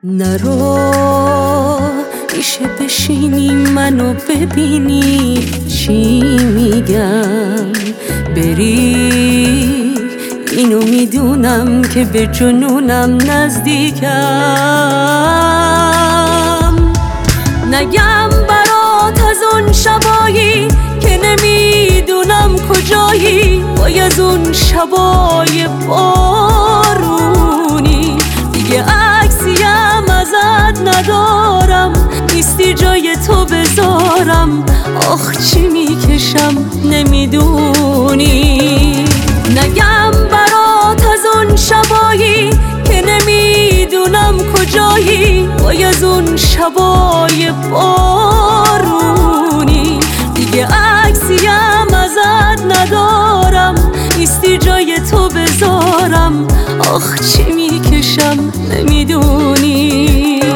نرو میشه بشینی منو ببینی چی میگم، بری اینو میدونم که به جنونم نزدیکم. نگم برات از اون شبایی که نمیدونم کجایی، وای از اون شبای بارونی دیگه عکسیم ازت ندارم، نیستی جای تو بذارم، آخ چی میکشم نمیدونی. نگم برات از اون شبایی که نمیدونم کجایی، وای از اون شبای بارونی دیگه عکسیم ازت ندارم، نیستی جای تو بذارم، آخ چی میکشم نمیدونی.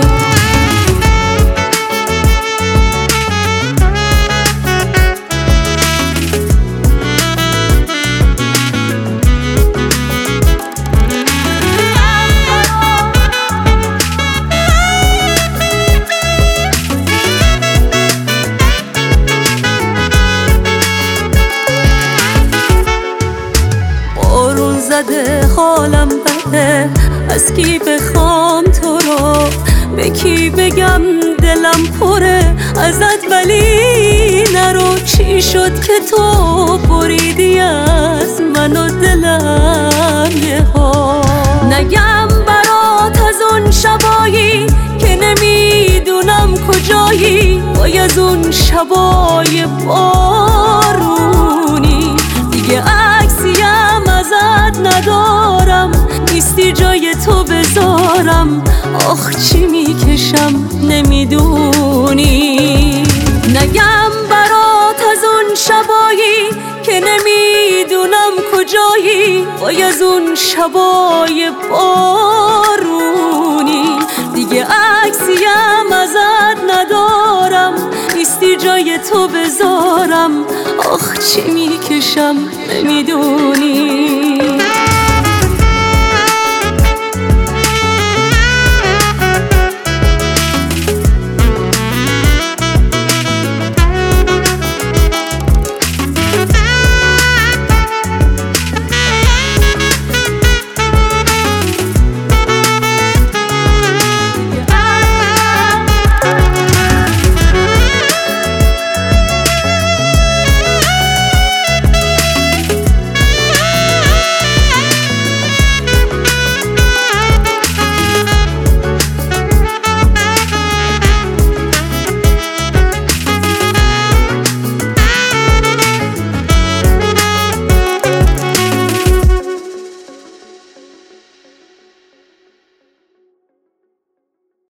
زده حالم بده، از کی بخوام تو رو، به کی بگم دلم پره ازت، ولی نرو. چی شد که تو بریدی از من و دلم یه ها؟ نگم برات از اون شبایی که نمیدونم کجایی، وای از اون شبای بارونی دیگه عکسیم ازت ندارم، نیستی جای تو بذارم، آخ چی میکشم نمیدونی. نگم برات از اون شبایی که نمیدونم کجایی، وای از اون شبای بارونی دیگه عکسیم ازت ندارم، نیستی جای تو بذارم، آخ چی میکشم نمیدونی.